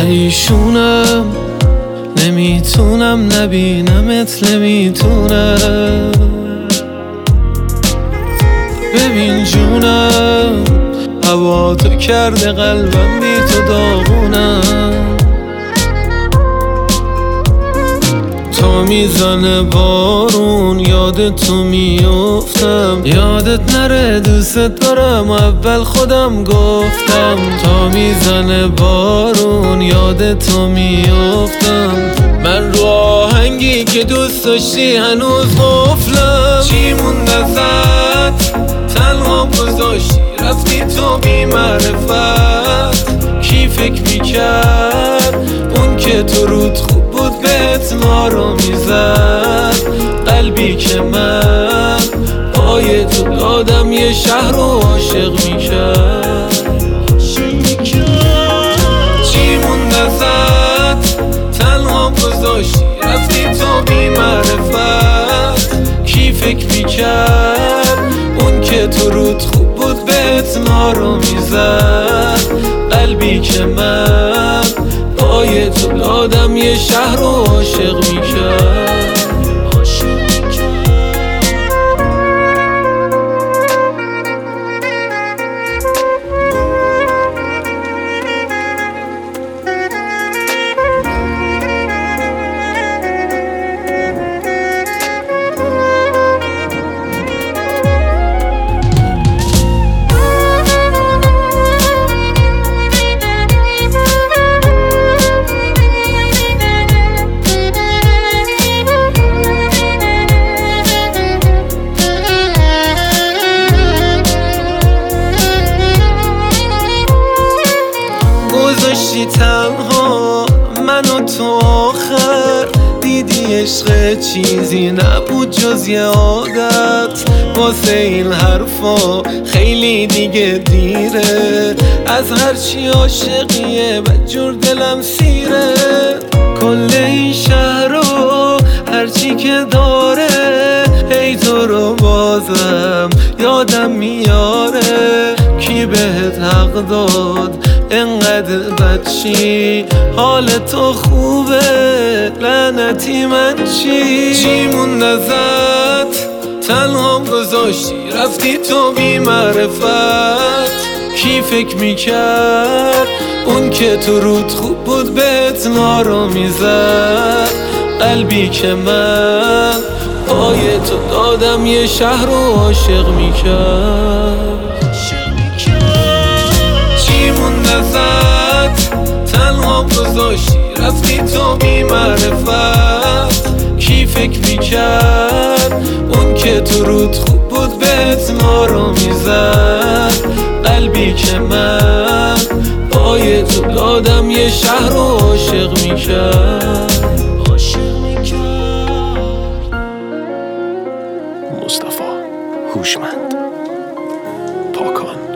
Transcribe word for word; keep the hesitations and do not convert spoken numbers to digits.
ایشونم نمیتونم نبینمت نمیتونم. ببین جونم هوا تو کرده قلبم بی تو داغونم. تا میزنه بارون یاد تو میافتم، یادت نره دوست دارم اول خودم گفتم. تا میزنه بارون یاد تو میافتم، من رو آهنگی که دوست داشتی هنوز قفلم. چی مونده ازت تنها گذاشتی رفتی تو بی معرفت. کی فکر میکرد اون که تو رود خوب بود بهت ما رو میزد. قلبی که من پای تو دادم یه شهر رو عاشق میکرد. چی مونده ازت تنها گذاشتی رفتی تو بی معرفت. کی فکر میکرد اون که تو رود خوب بود بهت ما رو میزد. قلبی که من پای تو دادم یه شهر رو عاشق میکرد. گذاشتی تنها منو تو آخر، دیدی عشق چیزی نبود جز یه عادت. واسه این حرفا خیلی دیگه دیره، از هرچی عاشقیه بدجور دلم سیره. کل این شهر رو هرچی که داره ای تو رو بازم یادم میاره. کی بهت حق داد انقدر بدشی؟ حال تو خوبه لعنتی من چی؟ چی مونده ازت تنها گذاشتی رفتی تو بی معرفت. کی فکر میکرد اون که تو رود خوب بود بهت ما رو میزد. قلبی که من پای تو دادم یه شهر رو عاشق میکرد. چی مونده ازت تنها گذاشتی رفتی تو بی معرفت. کی فکر میکرد اون که تو رود خوب بود بهت ما رو میزد. قلبی که من پای تو دادم یه شهر رو عاشق میکرد. مصطفی هوشمند پاکان.